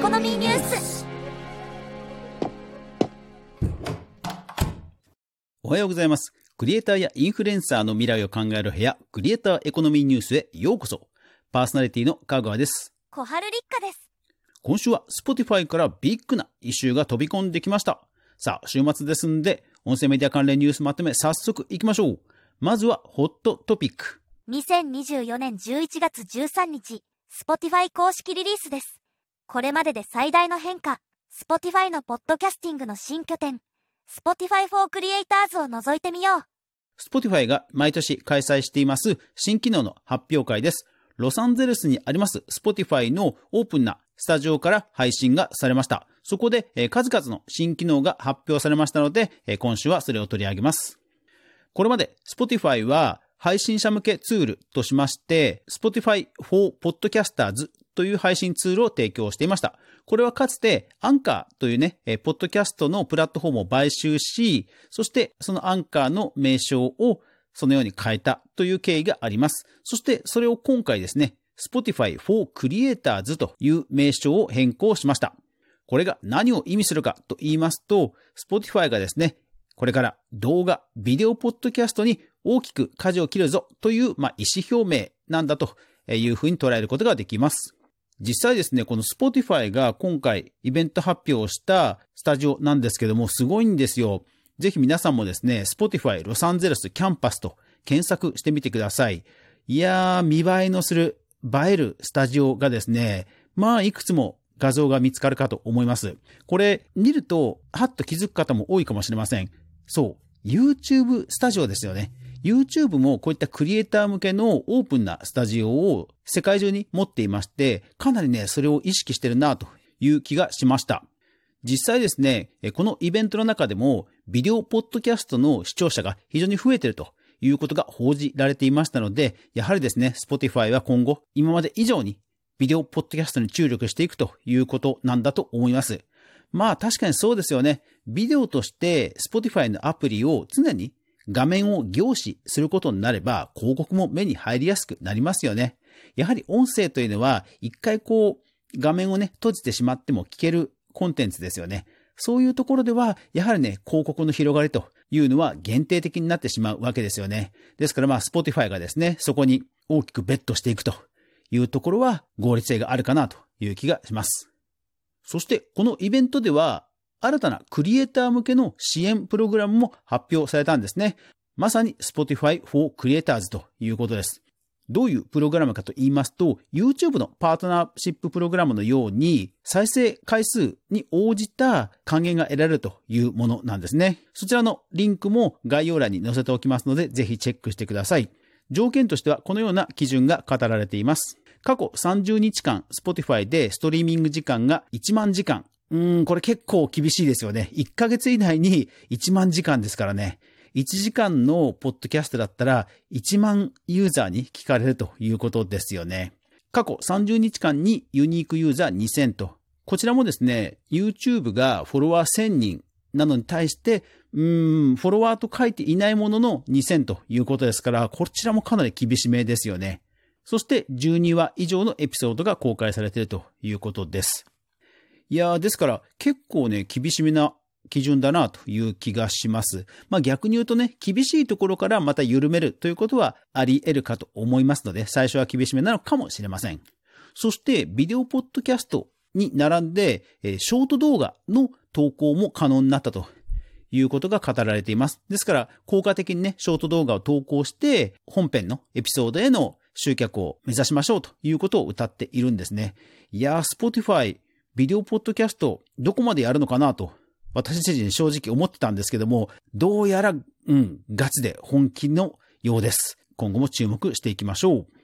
コノミーニュース。 おはようございます。クリエイターやインフルエンサーの未来を考える部屋、クリエイターエコノミーニュースへようこそ。パーソナリティの香川です。 小春立花です。 今週は Spotify からビッグなイシューが飛び込んできました。さあ、週末ですんで、音声メディア関連ニュースまとめ早速行きましょう。まずはホットトピック。 2024年11月13日、Spotify 公式リリースです。これまでで最大の変化、Spotify のポッドキャスティングの新拠点、Spotify for Creators を覗いてみよう。 Spotify が毎年開催しています新機能の発表会です。ロサンゼルスにあります Spotify のオープンなスタジオから配信がされました。そこで数々の新機能が発表されましたので、今週はそれを取り上げます。これまで Spotify は配信者向けツールとしまして Spotify for Podcasters という配信ツールを提供していました。これはかつてアンカーというね、ポッドキャストのプラットフォームを買収し、そしてそのアンカーの名称をそのように変えたという経緯があります。そしてそれを今回ですね、Spotify for Creators という名称を変更しました。これが何を意味するかと言いますと、Spotify がですね、これから動画、ビデオポッドキャストに大きく舵を切るぞという、意思表明なんだというふうに捉えることができます。実際ですね、この Spotify が今回イベント発表をしたスタジオなんですけども、すごいんですよ。ぜひ皆さんもですね、Spotify ロサンゼルスキャンパスと検索してみてください。いやー、見栄えのする、映えるスタジオがですね、いくつも画像が見つかるかと思います。これ見ると、はっと気づく方も多いかもしれません。そう、YouTube スタジオですよね。YouTube もこういったクリエイター向けのオープンなスタジオを世界中に持っていまして、かなりね、それを意識してるなという気がしました。実際ですね、このイベントの中でもビデオポッドキャストの視聴者が非常に増えているということが報じられていましたので、やはりですね、Spotify は今後今まで以上にビデオポッドキャストに注力していくということなんだと思います。確かにそうですよね。ビデオとして Spotify のアプリを常に画面を凝視することになれば広告も目に入りやすくなりますよね。やはり音声というのは一回画面をね閉じてしまっても聞けるコンテンツですよね。そういうところではやはりね広告の広がりというのは限定的になってしまうわけですよね。ですからSpotify がですねそこに大きくベットしていくというところは合理性があるかなという気がします。そしてこのイベントでは新たなクリエイター向けの支援プログラムも発表されたんですね。まさに Spotify for Creators ということです。どういうプログラムかと言いますと、YouTube のパートナーシッププログラムのように、再生回数に応じた還元が得られるというものなんですね。そちらのリンクも概要欄に載せておきますので、ぜひチェックしてください。条件としてはこのような基準が語られています。過去30日間、Spotify でストリーミング時間が1万時間。これ結構厳しいですよね。1ヶ月以内に1万時間ですからね。1時間のポッドキャストだったら1万ユーザーに聞かれるということですよね。過去30日間にユニークユーザー2000と。こちらもですね、YouTube がフォロワー1000人なのに対して、フォロワーと書いていないものの2000ということですから、こちらもかなり厳しめですよね。そして12話以上のエピソードが公開されているということです。いやー、ですから結構ね、厳しめな基準だなという気がします。逆に言うとね、厳しいところからまた緩めるということはあり得るかと思いますので、最初は厳しめなのかもしれません。そしてビデオポッドキャストに並んで、ショート動画の投稿も可能になったということが語られています。ですから効果的にね、ショート動画を投稿して本編のエピソードへの集客を目指しましょうということを謳っているんですね。いやー、Spotifyビデオポッドキャストどこまでやるのかなと私自身正直思ってたんですけども、どうやらガチで本気のようです。今後も注目していきましょう。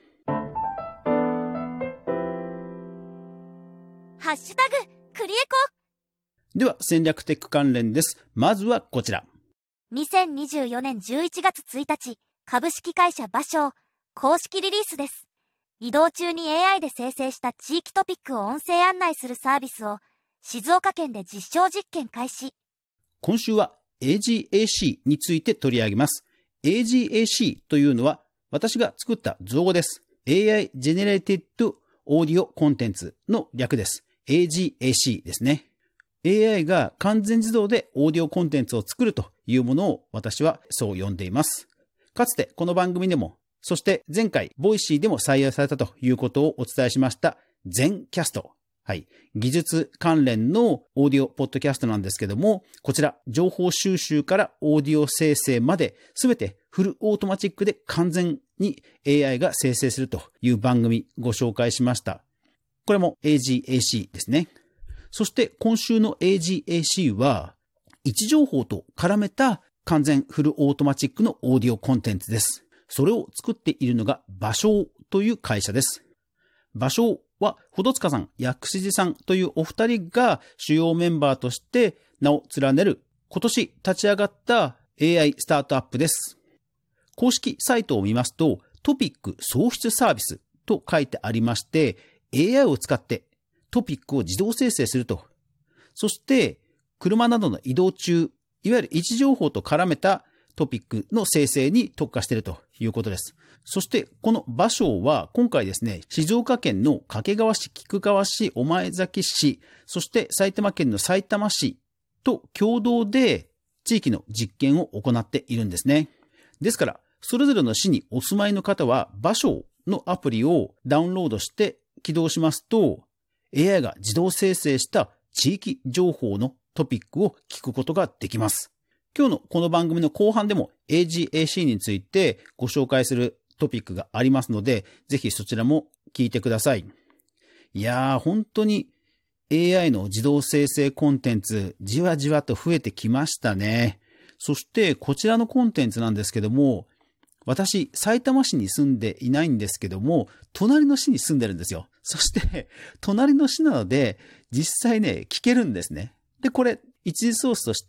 ハッシュタグクリエコ。 では戦略テック関連です。まずはこちら。 2024年11月1日、株式会社芭蕉公式リリースです。移動中に AI で生成した地域トピックを音声案内するサービスを静岡県で実証実験開始。 今週は AGAC について取り上げます。AGAC というのは私が作った造語です。AI Generated Audio Contents の略です。 AGAC ですね。AI が完全自動でオーディオコンテンツを作るというものを私はそう呼んでいます。かつてこの番組でも、そして前回ボイシーでも採用されたということをお伝えしました全キャスト。はい。技術関連のオーディオポッドキャストなんですけども、こちら情報収集からオーディオ生成まで全てフルオートマチックで完全に AI が生成するという番組ご紹介しました。これも AGAC ですね。そして今週の AGAC は位置情報と絡めた完全フルオートマチックのオーディオコンテンツです。それを作っているのが芭蕉という会社です。芭蕉はほどつかさん、薬師寺さんというお二人が主要メンバーとして名を連ねる今年立ち上がった AI スタートアップです。公式サイトを見ますとトピック創出サービスと書いてありまして AI を使ってトピックを自動生成すると。そして、車などの移動中、いわゆる位置情報と絡めたトピックの生成に特化しているということです。そして、この芭蕉は今回ですね、静岡県の掛川市、菊川市、御前崎市、そして埼玉県のさいたま市と共同で地域の実験を行っているんですね。ですから、それぞれの市にお住まいの方は、芭蕉のアプリをダウンロードして起動しますと、AI が自動生成した地域情報のトピックを聞くことができます。今日のこの番組の後半でも AGAC についてご紹介するトピックがありますので、ぜひそちらも聞いてください。いやー、本当に AI の自動生成コンテンツ、じわじわと増えてきましたね。そしてこちらのコンテンツなんですけども、私、埼玉市に住んでいないんですけども、隣の市に住んでるんですよ。そして、隣の市なので、実際ね、聞けるんですね。で、これ、一時ソースとして、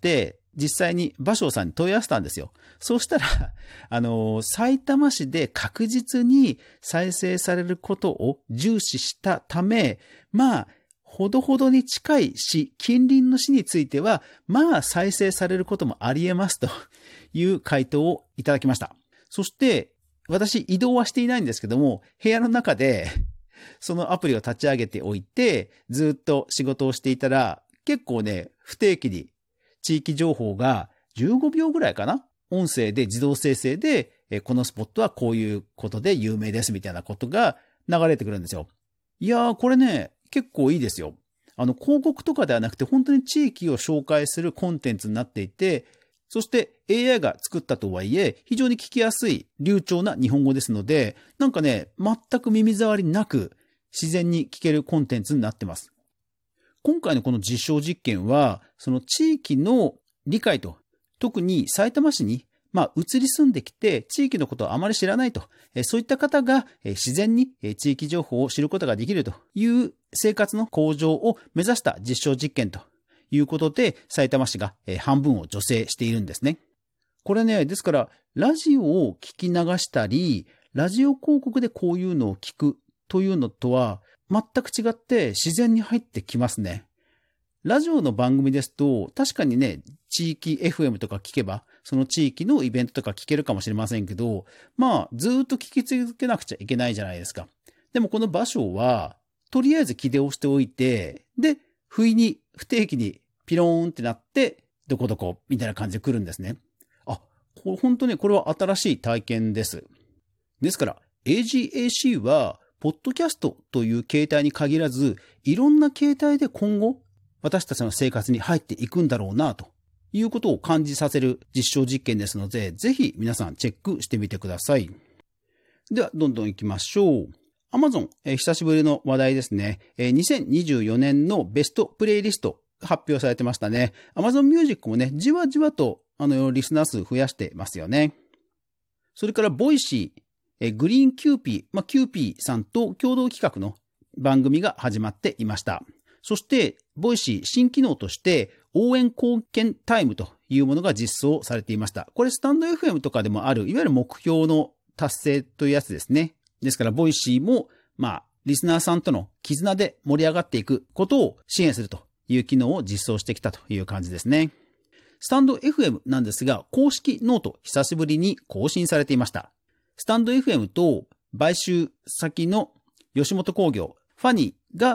実際に芭蕉さんに問い合わせたんですよ。そうしたら、埼玉市で確実に再生されることを重視したため、まあ、ほどほどに近い市、近隣の市については、まあ、再生されることもあり得ますという回答をいただきました。そして、私移動はしていないんですけども、部屋の中でそのアプリを立ち上げておいて、ずっと仕事をしていたら、結構ね、不定期に地域情報が15秒ぐらいかな？音声で自動生成で、このスポットはこういうことで有名ですみたいなことが流れてくるんですよ。いやー、これね、結構いいですよ。広告とかではなくて、本当に地域を紹介するコンテンツになっていて、そして AI が作ったとはいえ、非常に聞きやすい流暢な日本語ですので、なんかね、全く耳障りなく自然に聞けるコンテンツになってます。今回のこの実証実験は、その地域の理解と、特に埼玉市に移り住んできて地域のことをあまり知らないと、そういった方が自然に地域情報を知ることができるという生活の向上を目指した実証実験ということで、埼玉市が半分を助成しているんですね。これね、ですからラジオを聞き流したり、ラジオ広告でこういうのを聞くというのとは全く違って自然に入ってきますね。ラジオの番組ですと、確かにね、地域 FM とか聞けば、その地域のイベントとか聞けるかもしれませんけど、ずっと聞き続けなくちゃいけないじゃないですか。でもこの芭蕉は、とりあえず起動しておいて、で、不意に不定期にピローンってなって、どこどこみたいな感じで来るんですね。本当にこれは新しい体験です。ですから、AGAC は、ポッドキャストという形態に限らず、いろんな形態で今後、私たちの生活に入っていくんだろうな、ということを感じさせる実証実験ですので、ぜひ皆さんチェックしてみてください。では、どんどん行きましょう。Amazon、久しぶりの話題ですね。2024年のベストプレイリスト発表されてましたね。Amazon Music もね、じわじわとリスナー数増やしてますよね。それからボイシー、グリーンキューピー、キューピーさんと共同企画の番組が始まっていました。そして、ボイシー新機能として応援貢献タイムというものが実装されていました。これスタンド FM とかでもある、いわゆる目標の達成というやつですね。ですから、ボイシーも、リスナーさんとの絆で盛り上がっていくことを支援するという機能を実装してきたという感じですね。スタンド FM なんですが、公式ノート久しぶりに更新されていました。スタンド FM と買収先の吉本興業、ファニーが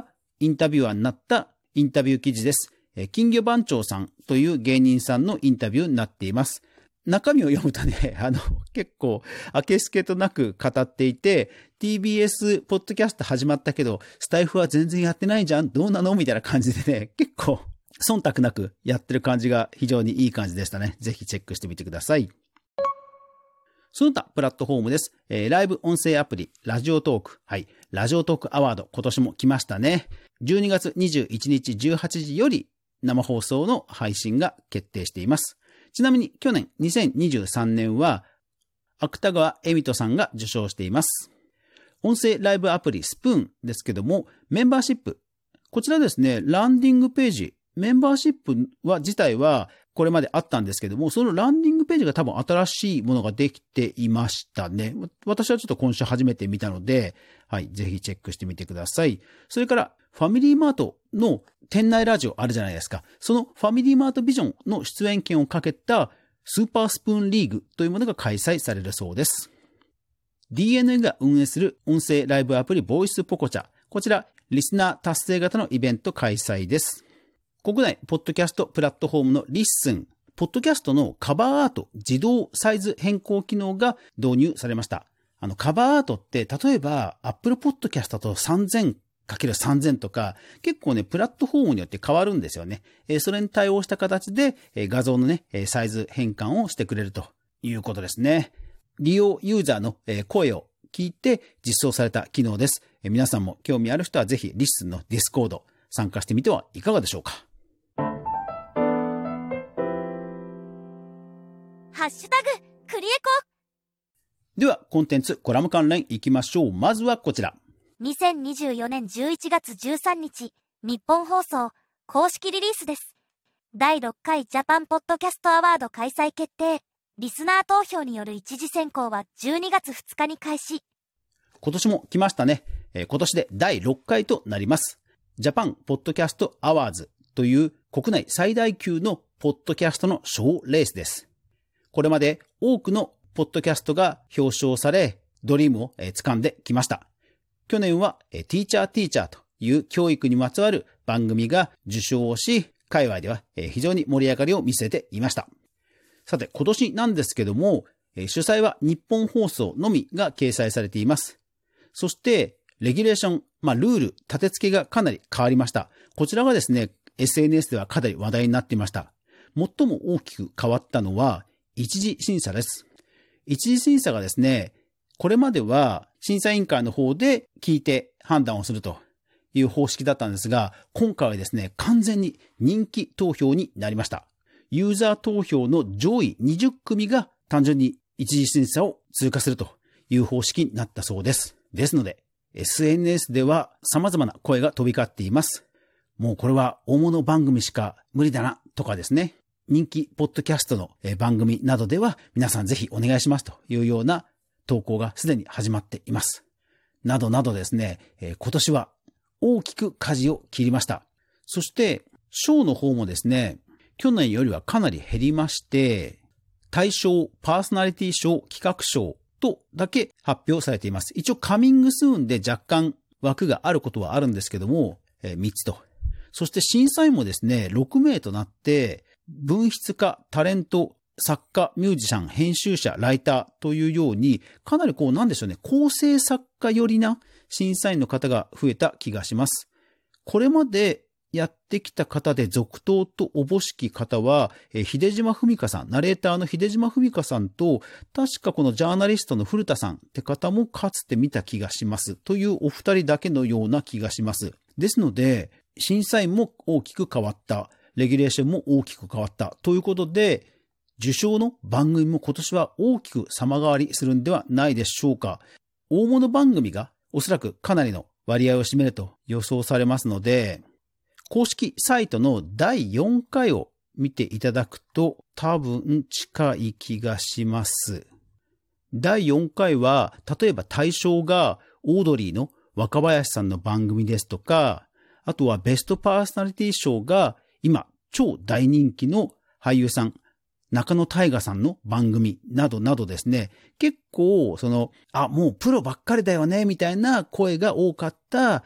インタビュアーになったインタビュー記事です。金魚番長さんという芸人さんのインタビューになっています。中身を読むとね、結構、明けすけとなく語っていて、TBS ポッドキャスト始まったけど、スタイフは全然やってないじゃん、どうなのみたいな感じでね、結構、忖度なくやってる感じが非常にいい感じでしたね。ぜひチェックしてみてください。その他プラットフォームです。ライブ音声アプリ、ラジオトーク。はい。ラジオトークアワード、今年も来ましたね。12月21日18時より生放送の配信が決定しています。ちなみに去年2023年は芥川恵美人さんが受賞しています。音声ライブアプリスプーンですけども、メンバーシップ。こちらですね、ランディングページ、メンバーシップ自体はこれまであったんですけども、そのランディングページが多分新しいものができていましたね。私はちょっと今週初めて見たので、はい、ぜひチェックしてみてください。それから、ファミリーマートの店内ラジオあるじゃないですか。そのファミリーマートビジョンの出演権をかけたスーパースプーンリーグというものが開催されるそうです。DNA が運営する音声ライブアプリボイスポコチャ。こちら、リスナー達成型のイベント開催です。国内ポッドキャストプラットフォームのリッスン。ポッドキャストのカバーアート自動サイズ変更機能が導入されました。カバーアートって例えば Apple Podcast だと3000×3000 とか結構ねプラットフォームによって変わるんですよね。それに対応した形で画像のねサイズ変換をしてくれるということですね。利用ユーザーの声を聞いて実装された機能です。皆さんも興味ある人はぜひリッスンのディスコード参加してみてはいかがでしょうか。 ハッシュタグクリエコ。 ではコンテンツコラム関連いきましょう。まずはこちら。 2024年11月13日日本放送公式リリースです。第6回ジャパンポッドキャストアワード開催決定。リスナー投票による一次選考は12月2日に開始。 今年も来ましたね。今年で第6回となります。ジャパンポッドキャストアワーズという国内最大級のポッドキャストの賞レースです。これまで多くのポッドキャストが表彰され、ドリームを掴んできました。去年はティーチャーという教育にまつわる番組が受賞をし、界隈では非常に盛り上がりを見せていました。さて、今年なんですけども、主催は日本放送のみが掲載されています。そして、レギュレーション、ルール、立て付けがかなり変わりました。こちらがですね、SNS ではかなり話題になっていました。最も大きく変わったのは、一次審査です。一次審査がですね、これまでは審査委員会の方で聞いて判断をするという方式だったんですが、今回はですね、完全に人気投票になりました。ユーザー投票の上位20組が単純に一次審査を通過するという方式になったそうです。ですので、SNS では様々な声が飛び交っています。もうこれは大物番組しか無理だなとかですね。人気ポッドキャストの番組などでは皆さんぜひお願いしますというような投稿がすでに始まっています。などなどですね、今年は大きく舵を切りました。そして賞の方もですね、去年よりはかなり減りまして、大賞、パーソナリティ賞、企画賞とだけ発表されています。一応カミングスーンで若干枠があることはあるんですけども、3つと。そして審査員もですね、6名となって、文筆家、タレント、作家、ミュージシャン、編集者、ライターというように、かなりなんでしょうね、構成作家寄りな審査員の方が増えた気がします。これまでやってきた方で続投とおぼしき方は、秀島文香さん、ナレーターの秀島文香さんと、確かこのジャーナリストの古田さんって方もかつて見た気がします。というお二人だけのような気がします。ですので、審査員も大きく変わった。レギュレーションも大きく変わったということで、受賞の番組も今年は大きく様変わりするんではないでしょうか。大物番組がおそらくかなりの割合を占めると予想されますので、公式サイトの第4回を見ていただくと多分近い気がします。第4回は例えば対象がオードリーの若林さんの番組ですとか、あとはベストパーソナリティ賞が今、超大人気の俳優さん、中野大河さんの番組などなどですね、結構もうプロばっかりだよね、みたいな声が多かった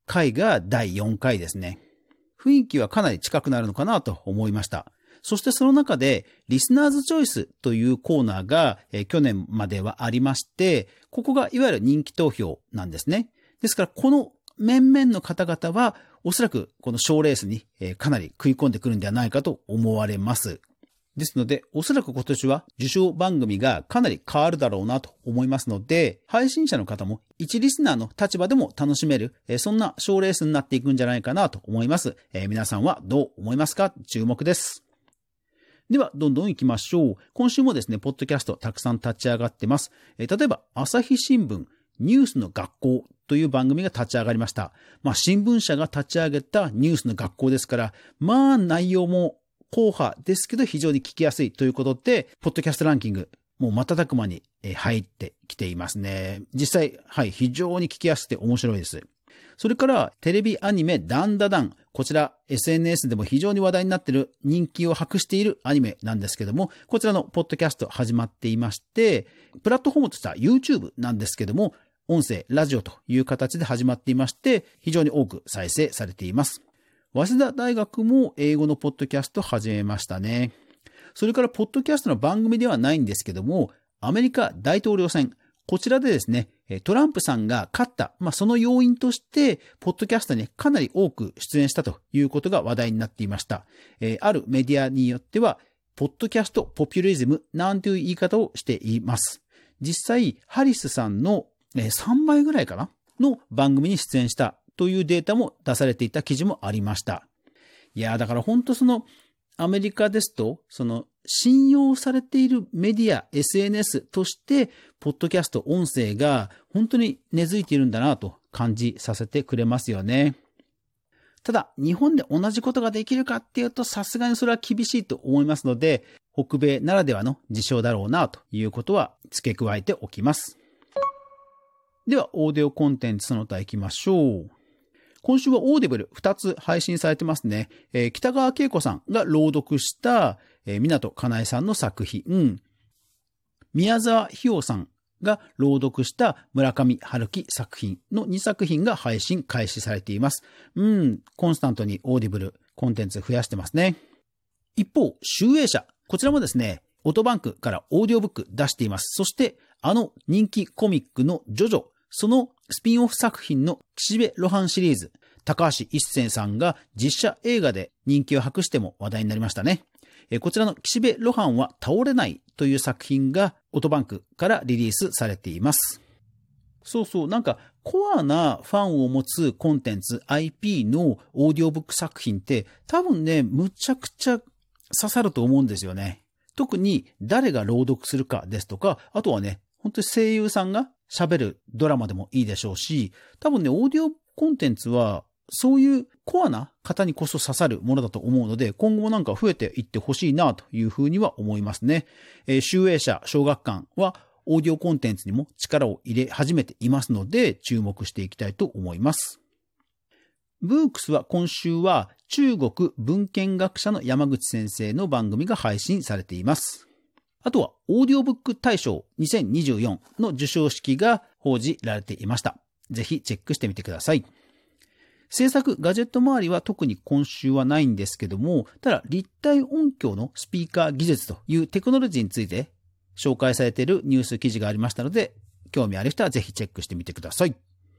回が第4回ですね。雰囲気はかなり近くなるのかなと思いました。そしてその中でリスナーズチョイスというコーナーが、去年まではありまして、ここがいわゆる人気投票なんですね。ですからこの面々の方々はおそらくこの賞レースにかなり食い込んでくるんではないかと思われます。ですのでおそらく今年は受賞番組がかなり変わるだろうなと思いますので、配信者の方も一リスナーの立場でも楽しめる、そんな賞レースになっていくんじゃないかなと思います。皆さんはどう思いますか？注目です。では、どんどん行きましょう。今週もですね、ポッドキャストたくさん立ち上がってます。例えば、朝日新聞、ニュースの学校という番組が立ち上がりました。新聞社が立ち上げたニュースの学校ですから、内容も硬派ですけど非常に聞きやすいということで、ポッドキャストランキング、もう瞬く間に入ってきていますね。実際、非常に聞きやすくて面白いです。それから、テレビアニメダンダダン。こちら、SNS でも非常に話題になっている、人気を博しているアニメなんですけども、こちらのポッドキャスト始まっていまして、プラットフォームとしては YouTube なんですけども、音声、ラジオという形で始まっていまして、非常に多く再生されています。早稲田大学も英語のポッドキャスト始めましたね。それから、ポッドキャストの番組ではないんですけども、アメリカ大統領選、こちらでですね、トランプさんが勝った、その要因として、ポッドキャストにかなり多く出演したということが話題になっていました。あるメディアによっては、ポッドキャストポピュリズムなんていう言い方をしています。実際、ハリスさんの3倍ぐらいかなの番組に出演したというデータも出されていた記事もありました。いや、だから本当アメリカですと、信用されているメディア、SNS として、ポッドキャスト、音声が本当に根付いているんだなと感じさせてくれますよね。ただ、日本で同じことができるかっていうと、さすがにそれは厳しいと思いますので、北米ならではの事象だろうなということは付け加えておきます。では、オーディオコンテンツその他行きましょう。今週はオーディブル2つ配信されてますね。北川景子さんが朗読した、湊かなえさんの作品、宮沢ひよさんが朗読した村上春樹作品の2作品が配信開始されています。コンスタントにオーディブルコンテンツ増やしてますね。一方、集英社、こちらもですね、オトバンクからオーディオブック出しています。そして、人気コミックのジョジョ、そのスピンオフ作品の岸辺露伴シリーズ、高橋一生さんが実写映画で人気を博しても話題になりましたね。こちらの岸辺露伴は倒れないという作品がオトバンクからリリースされています。なんかコアなファンを持つコンテンツ IP のオーディオブック作品って多分ね、むちゃくちゃ刺さると思うんですよね。特に誰が朗読するかですとか、あとはね、本当に声優さんが喋るドラマでもいいでしょうし、多分ね、オーディオコンテンツはそういうコアな方にこそ刺さるものだと思うので、今後もなんか増えていってほしいなというふうには思いますね。集英社小学館はオーディオコンテンツにも力を入れ始めていますので、注目していきたいと思います。ブークスは今週は中国文献学者の山口先生の番組が配信されています。あとはオーディオブック大賞2024の授賞式が報じられていました。ぜひチェックしてみてください。制作ガジェット周りは特に今週はないんですけども、ただ立体音響のスピーカー技術というテクノロジーについて紹介されているニュース記事がありましたので、興味ある人はぜひチェックしてみてください。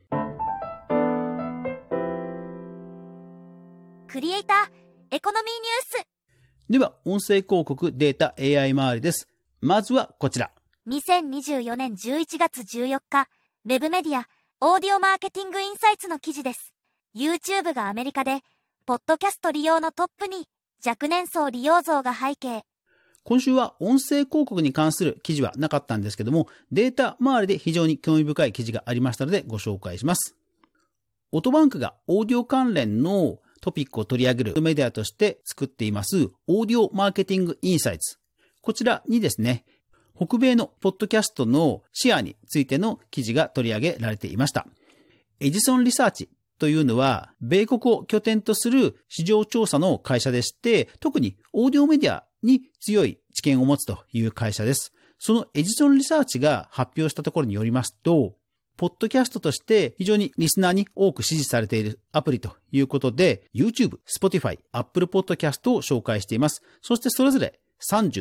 クリエイターエコノミーニュース。 では音声広告データ AI 周りです。まずはこちら。 2024年11月14日、ウェブメディアオーディオマーケティングインサイツの記事です。YouTube がアメリカでポッドキャスト利用のトップに若年層利用増が背景。 今週は音声広告に関する記事はなかったんですけども、データ周りで非常に興味深い記事がありましたのでご紹介します。オトバンクがオーディオ関連のトピックを取り上げるメディアとして作っていますオーディオマーケティングインサイツ。こちらにですね、北米のポッドキャストのシェアについての記事が取り上げられていました。エジソンリサーチというのは、米国を拠点とする市場調査の会社でして、特にオーディオメディアに強い知見を持つという会社です。そのエジソンリサーチが発表したところによりますと、 ポッドキャストとして非常にリスナーに多く支持されているアプリということで、YouTube、Spotify、Apple Podcast を紹介しています。そしてそれぞれ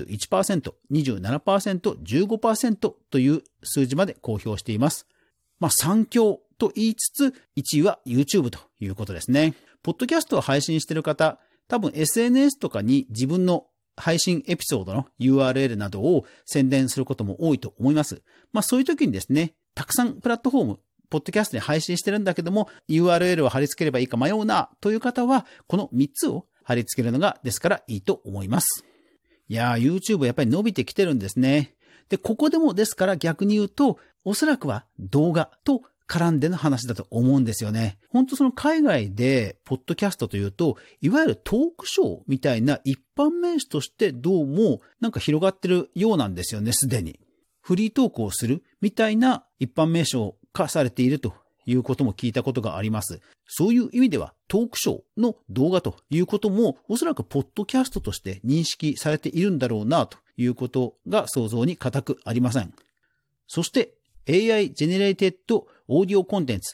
31%、27%、15% という数字まで公表しています。3強と言いつつ、1位は YouTube ということですね。ポッドキャストを配信している方、多分 SNS とかに自分の配信エピソードの URL などを宣伝することも多いと思います。そういう時にですね、たくさんプラットフォーム、ポッドキャストに配信してるんだけども、URL を貼り付ければいいか迷うなという方は、この3つを貼り付けるのがですからいいと思います。いやー、YouTube やっぱり伸びてきてるんですね。で、ここでもですから逆に言うと、おそらくは動画と絡んでの話だと思うんですよね。本当その海外でポッドキャストというと、いわゆるトークショーみたいな一般名詞としてどうも広がってるようなんですよね、すでに。フリートークをするみたいな一般名称化されているということも聞いたことがあります。そういう意味ではトークショーの動画ということもおそらくポッドキャストとして認識されているんだろうなということが想像に難くありません。そして AI Generated Audio Contents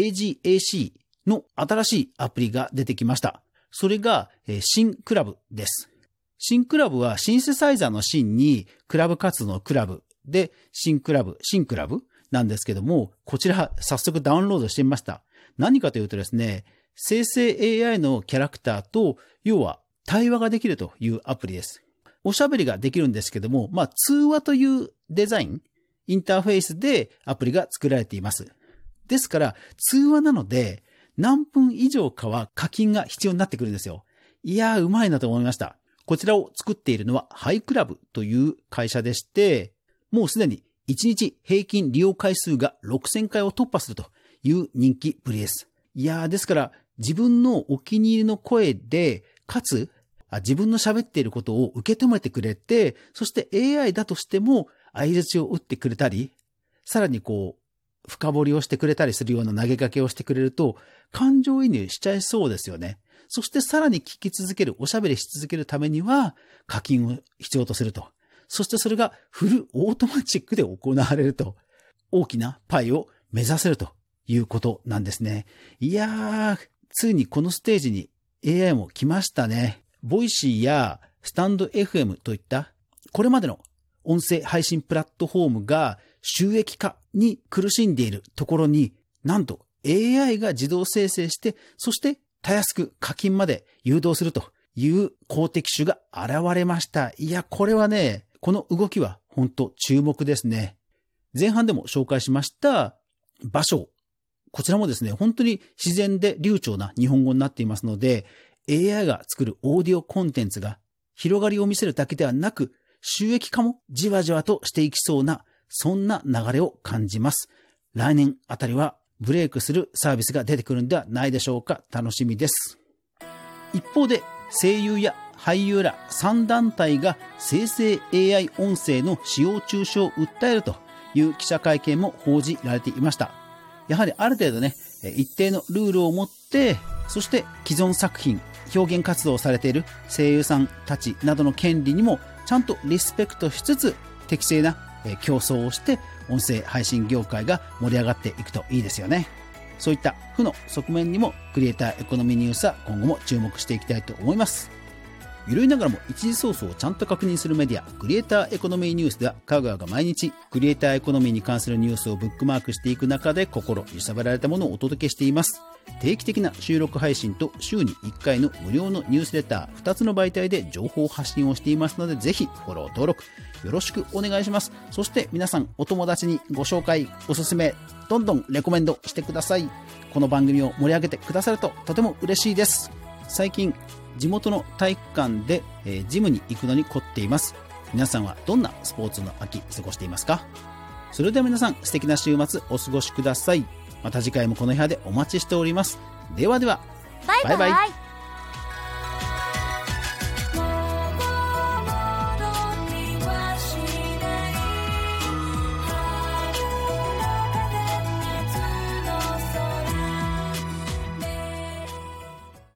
AGAC の新しいアプリが出てきました。それがシンクラブです。シンクラブはシンセサイザーのシンにクラブ活動のクラブでシンクラブなんですけども、こちら早速ダウンロードしてみました。何かというとですね、生成 AI のキャラクターと要は対話ができるというアプリです。おしゃべりができるんですけども、通話というデザイン、インターフェースでアプリが作られています。ですから通話なので何分以上かは課金が必要になってくるんですよ。いやー、うまいなと思いました。こちらを作っているのはハイクラブという会社でして、もうすでに1日平均利用回数が6000回を突破するという人気ぶりです。いやー、ですから自分のお気に入りの声で、かつ自分の喋っていることを受け止めてくれて、そして AI だとしても相槌を打ってくれたり、さらに深掘りをしてくれたりするような投げかけをしてくれると、感情移入しちゃいそうですよね。そしてさらに聞き続ける、おしゃべりし続けるためには課金を必要とすると。そしてそれがフルオートマチックで行われると。大きなパイを目指せるということなんですね。いやー、ついにこのステージに AI も来ましたね。ボイシーやスタンド FM といったこれまでの音声配信プラットフォームが収益化に苦しんでいるところに、なんと AI が自動生成して、そしてたやすく課金まで誘導するという公的種が現れました。いや、これはね、この動きは本当注目ですね。前半でも紹介しました芭蕉。こちらもですね、本当に自然で流暢な日本語になっていますので、AI が作るオーディオコンテンツが広がりを見せるだけではなく、収益化もじわじわとしていきそうな、そんな流れを感じます。来年あたりはブレイクするサービスが出てくるんではないでしょうか。楽しみです。一方で声優や俳優ら3団体が生成 AI 音声の使用中止を訴えるという記者会見も報じられていました。やはりある程度ね、一定のルールを持って、そして既存作品、表現活動をされている声優さんたちなどの権利にもちゃんとリスペクトしつつ、適正な競争をして音声配信業界が盛り上がっていくといいですよね。そういった負の側面にもクリエイターエコノミーニュースは今後も注目していきたいと思います。ゆるいながらも一時ソースをちゃんと確認するメディア、クリエイターエコノミーニュースでは、香川が毎日クリエイターエコノミーに関するニュースをブックマークしていく中で心揺さぶられたものをお届けしています。定期的な収録配信と週に1回の無料のニュースレター、2つの媒体で情報発信をしていますので、ぜひフォロー登録よろしくお願いします。そして皆さんお友達にご紹介、おすすめ、どんどんレコメンドしてください。この番組を盛り上げてくださるととても嬉しいです。最近地元の体育館で、ジムに行くのに凝っています。皆さんはどんなスポーツの秋過ごしていますか？それでは皆さん、素敵な週末お過ごしください。また次回もこの部屋でお待ちしております。ではでは、 バイバイ。